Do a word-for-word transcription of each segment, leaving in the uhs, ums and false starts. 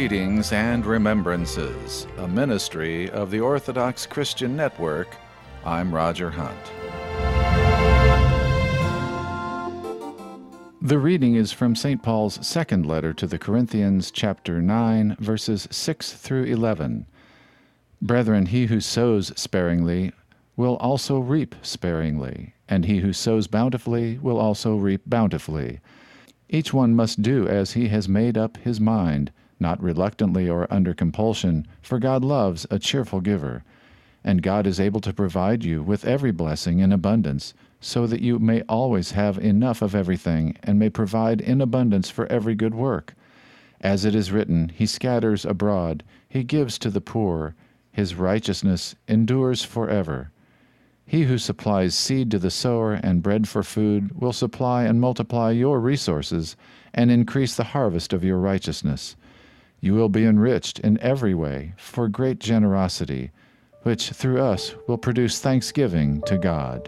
Readings and Remembrances, a ministry of the Orthodox Christian Network. I'm Roger Hunt. The reading is from Saint Paul's second letter to the Corinthians, chapter nine, verses six through eleven. Brethren, he who sows sparingly will also reap sparingly, and he who sows bountifully will also reap bountifully. Each one must do as he has made up his mind, not reluctantly or under compulsion, for God loves a cheerful giver. And God is able to provide you with every blessing in abundance, so that you may always have enough of everything, and may provide in abundance for every good work. As it is written, He scatters abroad, He gives to the poor, His righteousness endures forever. He who supplies seed to the sower and bread for food will supply and multiply your resources and increase the harvest of your righteousness. You will be enriched in every way for great generosity, which through us will produce thanksgiving to God.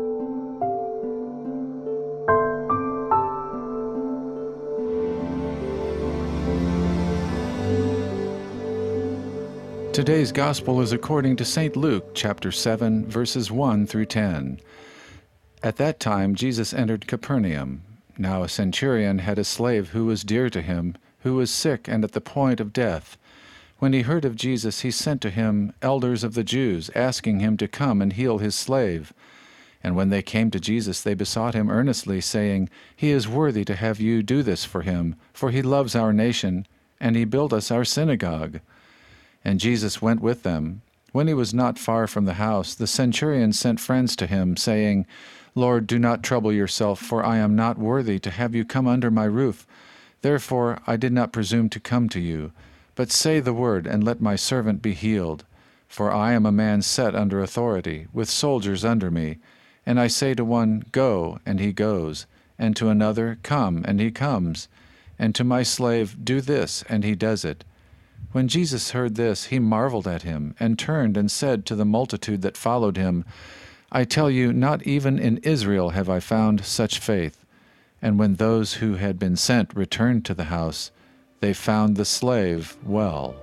Today's Gospel is according to Saint Luke, chapter seven, verses one through ten. At that time Jesus entered Capernaum. Now a centurion had a slave who was dear to him, who was sick and at the point of death. When he heard of Jesus, he sent to him elders of the Jews, asking him to come and heal his slave. And when they came to Jesus, they besought him earnestly, saying, He is worthy to have you do this for him, for he loves our nation, and he built us our synagogue. And Jesus went with them. When he was not far from the house, the centurion sent friends to him, saying, Lord, do not trouble yourself, for I am not worthy to have you come under my roof. Therefore I did not presume to come to you. But say the word, and let my servant be healed. For I am a man set under authority, with soldiers under me. And I say to one, Go, and he goes, and to another, Come, and he comes, and to my slave, Do this, and he does it. When Jesus heard this, he marveled at him, and turned and said to the multitude that followed him, I tell you, not even in Israel have I found such faith. And when those who had been sent returned to the house, they found the slave well.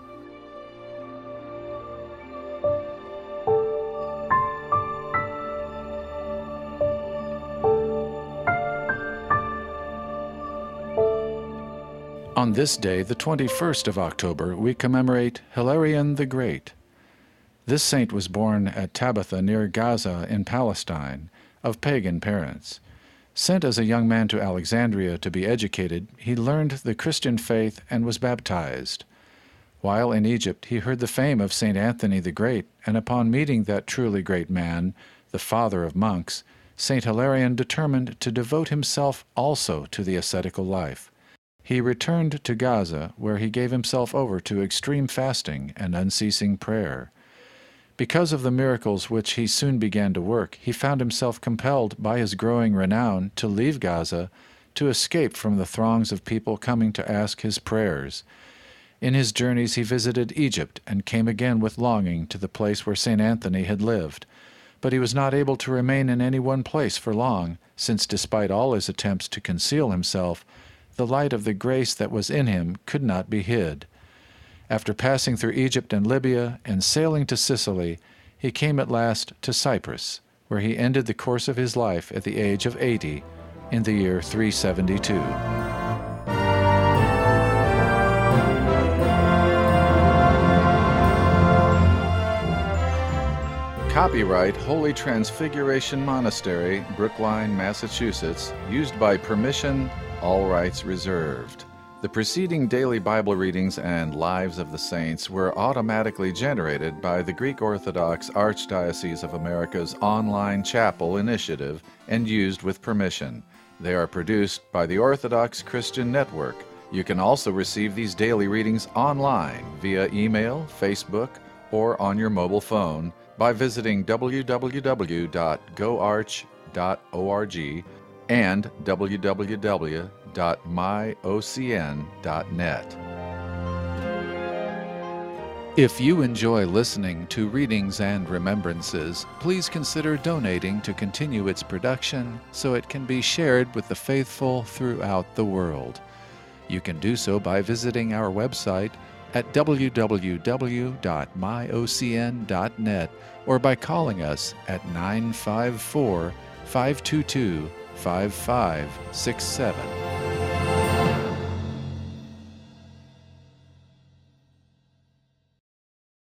On this day, the twenty-first of October, we commemorate Hilarion the Great. This saint was born at Tabitha near Gaza in Palestine, of pagan parents. Sent as a young man to Alexandria to be educated, he learned the Christian faith and was baptized. While in Egypt, he heard the fame of Saint Anthony the Great, and upon meeting that truly great man, the father of monks, Saint Hilarion determined to devote himself also to the ascetical life. He returned to Gaza, where he gave himself over to extreme fasting and unceasing prayer. Because of the miracles which he soon began to work, he found himself compelled by his growing renown to leave Gaza, to escape from the throngs of people coming to ask his prayers. In his journeys he visited Egypt and came again with longing to the place where Saint Anthony had lived. But he was not able to remain in any one place for long, since despite all his attempts to conceal himself, the light of the grace that was in him could not be hid. After passing through Egypt and Libya and sailing to Sicily, he came at last to Cyprus, where he ended the course of his life at the age of eighty in the year three seventy-two. Copyright Holy Transfiguration Monastery, Brookline, Massachusetts, used by permission, all rights reserved. The preceding daily Bible readings and Lives of the Saints were automatically generated by the Greek Orthodox Archdiocese of America's online chapel initiative and used with permission. They are produced by the Orthodox Christian Network. You can also receive these daily readings online via email, Facebook, or on your mobile phone by visiting w w w dot go arch dot org and w w w dot my o c n dot net. If you enjoy listening to Readings and Remembrances, please consider donating to continue its production so it can be shared with the faithful throughout the world. You can do so by visiting our website at w w w dot my o c n dot net or by calling us at nine five four, five two two, five five six seven.